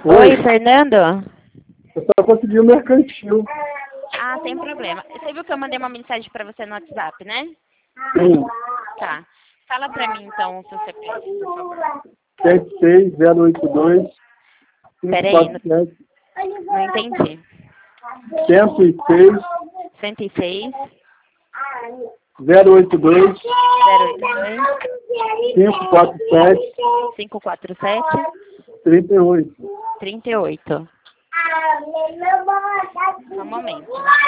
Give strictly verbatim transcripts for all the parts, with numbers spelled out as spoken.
Oi, Fernando? Eu só consegui o mercantil. Ah, sem problema. Você viu que eu mandei uma mensagem pra você no WhatsApp, né? Sim. Tá. Fala pra mim, então, o seu C P F, por favor. sete seis zero oito dois cinco Peraí, quatro não, sete não entendi. cento e seis cento e seis, zero oito dois zero oito dois, cinco quatro sete cinco quatro sete, trinta e oito. trinta e oito. Só um momento.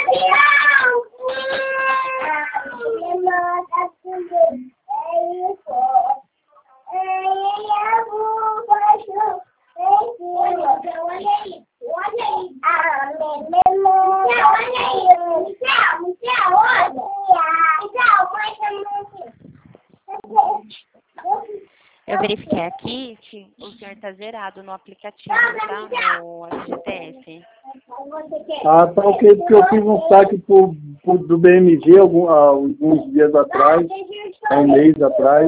Eu verifiquei aqui que o senhor está zerado no aplicativo, tá? No F G T S. Ah, tá ok, porque eu fiz um saque por, por, do B M G algum, há alguns dias atrás, há um mês atrás.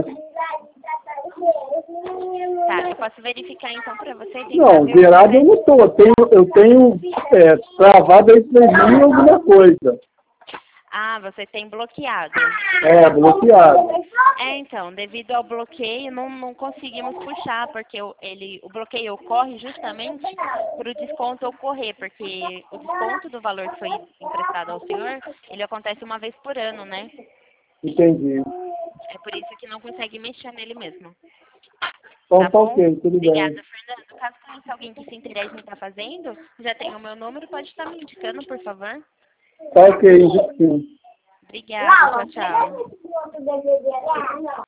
Tá, eu posso verificar então para você? Tentar Não, ver o zerado eu que não tô. Eu tenho, eu tenho é, travado aí três mil e alguma coisa. Ah, você tem bloqueado. É, bloqueado. É, então, devido ao bloqueio, não, não conseguimos puxar, porque o, ele, o bloqueio ocorre justamente para o desconto ocorrer, porque o desconto do valor que foi emprestado ao senhor, ele acontece uma vez por ano, né? Entendi. É por isso que não consegue mexer nele mesmo. Então Tá tá bom? ok, tudo Obrigada, bem. Fernando. Caso conheça alguém que se interesse em estar fazendo, já tem o meu número, pode estar me indicando, por favor. Tá ok, sim. Obrigada, tchau, tchau.